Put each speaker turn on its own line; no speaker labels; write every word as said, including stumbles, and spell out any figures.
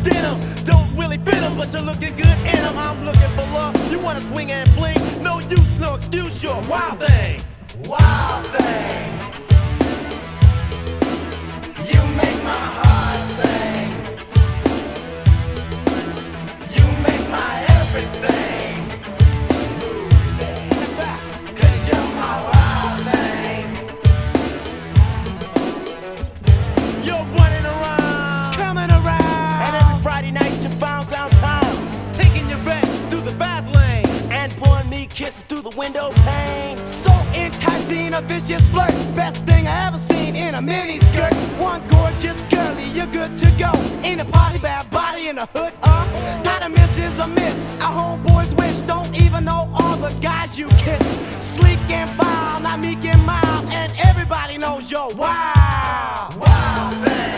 denim. Don't really fit them, but you're looking good in them. I'm looking for love. You wanna swing and fling? No use, no excuse. You're a wild thing. Wild thing. You make my heart sing. You make my everything. Cause you're my wild thing. You're running around, coming around, and every Friday night you found downtown, taking your vet through the fast lane and pouring me kisses through the window pane. So enticing, a vicious flirt, best thing I ever seen in a mini skirt. One gorgeous girlie, you're good to go. Ain't a party, bad body in the hood, uh. Not a miss is a miss. Our homeboys wish, don't even know all the guys you kiss. Sleek and foul, not meek and mild, and everybody knows you're wild. Wild thing.